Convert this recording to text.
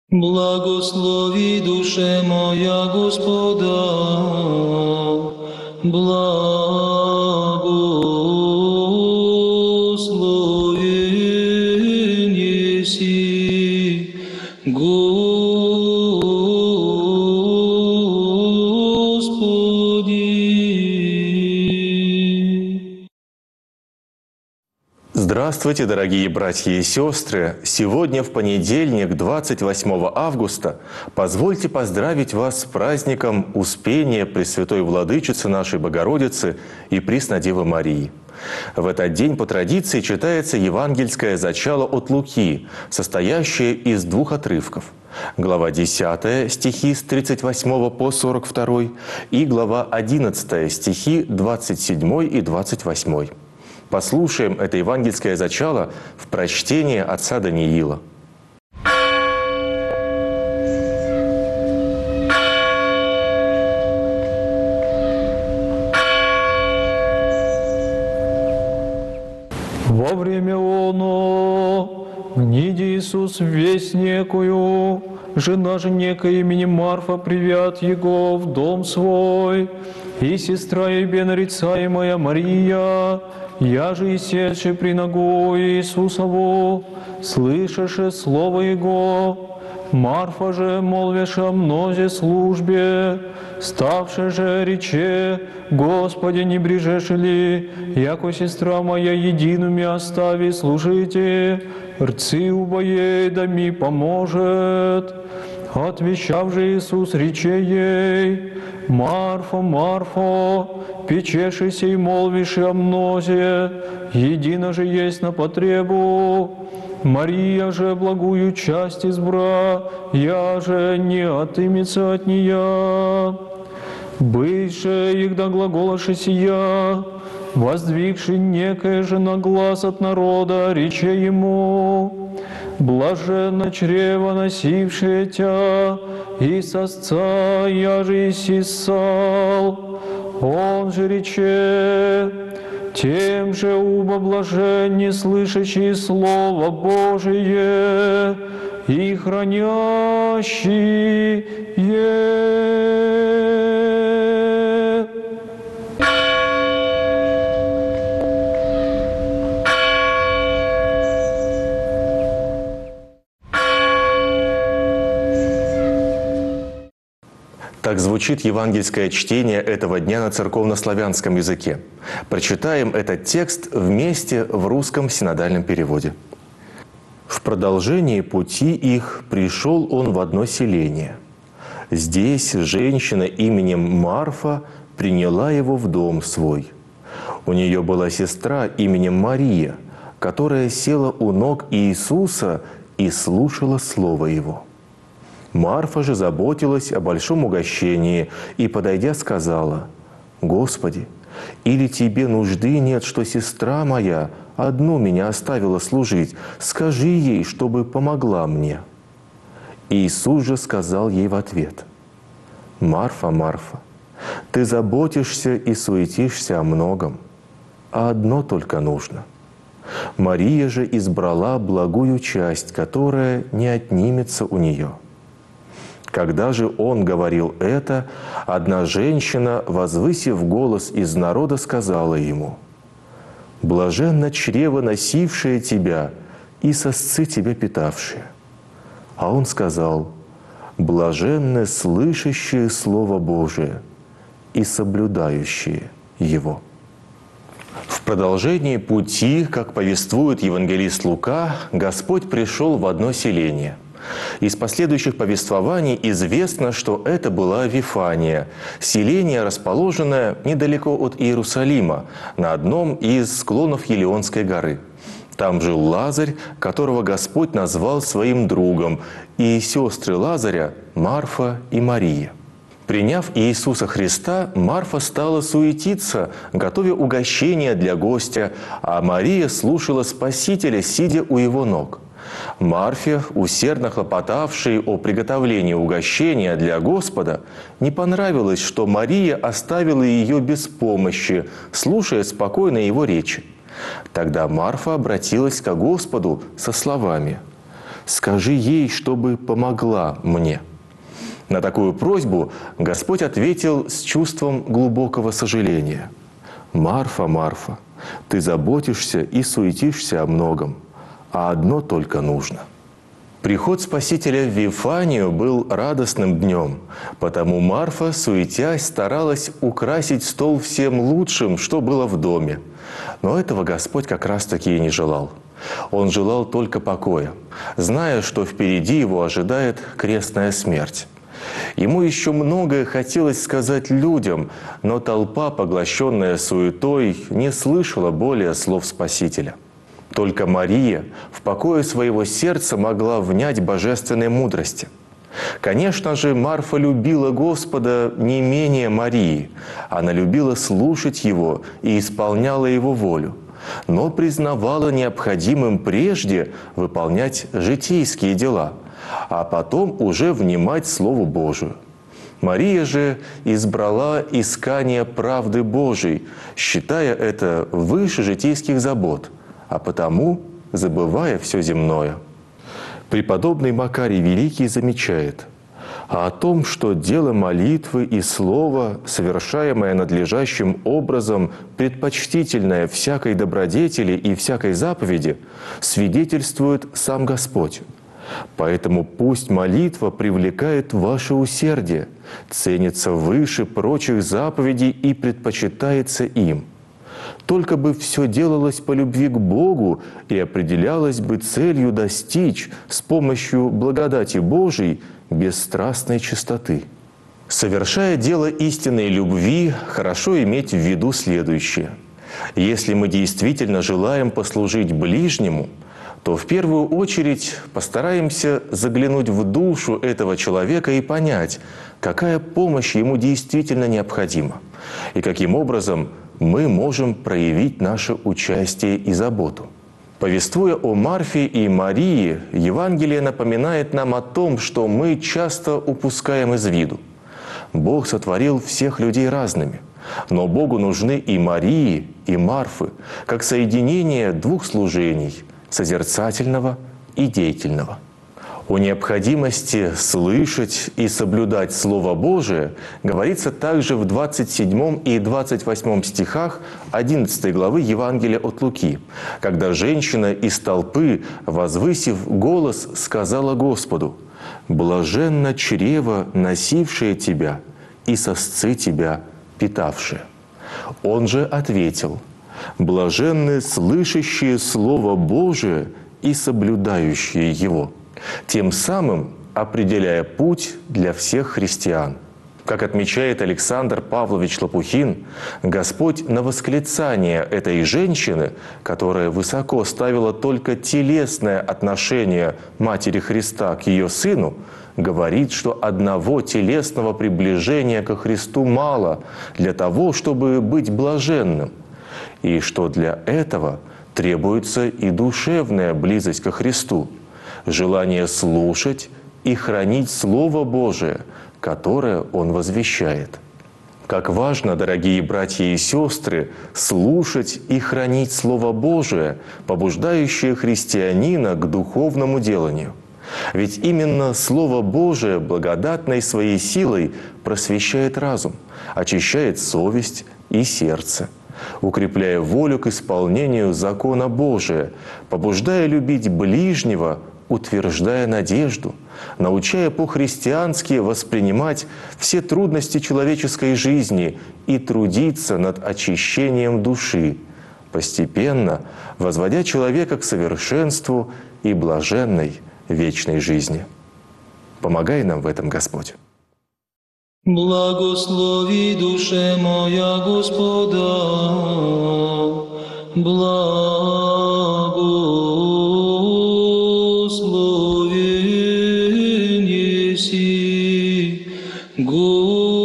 Благослови, душе моя, Господа, благословен еси, Господи. Здравствуйте, дорогие братья и сестры! Сегодня, в понедельник, 28 августа, позвольте поздравить вас с праздником Успения Пресвятой Владычицы нашей Богородицы и Преснодевы Марии. В этот день по традиции читается евангельское зачало от Луки, состоящее из двух отрывков. Глава 10, стихи с 38 по 42, и глава 11, стихи 27 и 28. Послушаем это евангельское зачало в прочтении отца Даниила. Во время оно гниди Иисус весть некую, жена же некая именем Марфа привят Его в дом свой, и сестра ебе нарицаемая Мария, я же и севший при ногу Иисусову, слышаше слово Его, Марфа же молвеше о мнозе службе, ставше же рече, Господи, не брежешь ли, яко сестра моя едиными остави служите, рцы убоей да ми поможет. Отвечав же Иисус, рече ей, Марфо, Марфо, печешися и молвиши о мнозе, едино же есть на потребу. Мария же благую часть избра, я же не отымется от нея. Бывше егда глаголаши сия, воздвигши некое же на глаз от народа, рече ему, блаженно чрево носившее тя, и сосца я же и сисал. Он же рече, тем же уба блаженни, слышащие Слово Божие и хранящие. Так звучит евангельское чтение этого дня на церковнославянском языке. Прочитаем этот текст вместе в русском синодальном переводе. «В продолжении пути их пришел он в одно селение. Здесь женщина именем Марфа приняла его в дом свой. У нее была сестра именем Мария, которая села у ног Иисуса и слушала слово Его. Марфа же заботилась о большом угощении и, подойдя, сказала: «Господи, или Тебе нужды нет, что сестра моя одну меня оставила служить? Скажи ей, чтобы помогла мне». Иисус же сказал ей в ответ: «Марфа, Марфа, ты заботишься и суетишься о многом, а одно только нужно. Мария же избрала благую часть, которая не отнимется у нее». Когда же он говорил это, одна женщина, возвысив голос из народа, сказала ему: «Блаженно чрево, носившее тебя, и сосцы тебя питавшие». А он сказал: «Блаженны слышащие Слово Божие и соблюдающие его». В продолжении пути, как повествует евангелист Лука, Господь пришел в одно селение. Из последующих повествований известно, что это была Вифания, селение, расположенное недалеко от Иерусалима, на одном из склонов Елеонской горы. Там жил Лазарь, которого Господь назвал своим другом, и сестры Лазаря – Марфа и Мария. Приняв Иисуса Христа, Марфа стала суетиться, готовя угощение для гостя, а Мария слушала Спасителя, сидя у его ног. Марфе, усердно хлопотавшей о приготовлении угощения для Господа, не понравилось, что Мария оставила ее без помощи, слушая спокойно его речи. Тогда Марфа обратилась ко Господу со словами: скажи ей, чтобы помогла мне». На такую просьбу Господь ответил с чувством глубокого сожаления. «Марфа, Марфа, ты заботишься и суетишься о многом, а одно только нужно». Приход Спасителя в Вифанию был радостным днем, потому Марфа, суетясь, старалась украсить стол всем лучшим, что было в доме. Но этого Господь как раз-таки и не желал. Он желал только покоя, зная, что впереди его ожидает крестная смерть. Ему еще многое хотелось сказать людям, но толпа, поглощенная суетой, не слышала более слов Спасителя. Только Мария в покое своего сердца могла внять божественной мудрости. Конечно же, Марфа любила Господа не менее Марии. Она любила слушать Его и исполняла Его волю, но признавала необходимым прежде выполнять житейские дела, а потом уже внимать Слову Божию. Мария же избрала искание правды Божией, считая это выше житейских забот, а потому забывая все земное. Преподобный Макарий Великий замечает: а о том, что дело молитвы и слова, совершаемое надлежащим образом, предпочтительное всякой добродетели и всякой заповеди, свидетельствует сам Господь. Поэтому пусть молитва привлекает ваше усердие, ценится выше прочих заповедей и предпочитается им. Только бы все делалось по любви к Богу и определялось бы целью достичь с помощью благодати Божией бесстрастной чистоты. Совершая дело истинной любви, хорошо иметь в виду следующее. Если мы действительно желаем послужить ближнему, то в первую очередь постараемся заглянуть в душу этого человека и понять, какая помощь ему действительно необходима, и каким образом мы можем проявить наше участие и заботу. Повествуя о Марфе и Марии, Евангелие напоминает нам о том, что мы часто упускаем из виду. Бог сотворил всех людей разными, но Богу нужны и Марии, и Марфы, как соединение двух служений – созерцательного и деятельного. О необходимости слышать и соблюдать Слово Божие говорится также в 27 и 28 стихах 11 главы Евангелия от Луки, когда женщина из толпы, возвысив голос, сказала Господу: «Блаженно чрево, носившее тебя, и сосцы тебя, питавшие». Он же ответил: «Блаженны слышащие Слово Божие и соблюдающие его», тем самым определяя путь для всех христиан. Как отмечает Александр Павлович Лопухин, Господь на восклицание этой женщины, которая высоко ставила только телесное отношение Матери Христа к ее Сыну, говорит, что одного телесного приближения ко Христу мало для того, чтобы быть блаженным, и что для этого требуется и душевная близость ко Христу, желание слушать и хранить Слово Божие, которое Он возвещает. Как важно, дорогие братья и сестры, слушать и хранить Слово Божие, побуждающее христианина к духовному деланию. Ведь именно Слово Божие благодатной своей силой просвещает разум, очищает совесть и сердце, укрепляя волю к исполнению закона Божия, побуждая любить ближнего, утверждая надежду, научая по-христиански воспринимать все трудности человеческой жизни и трудиться над очищением души, постепенно возводя человека к совершенству и блаженной вечной жизни. Помогай нам в этом, Господь. Благослови душе моя Господа, благословен еси, Господи.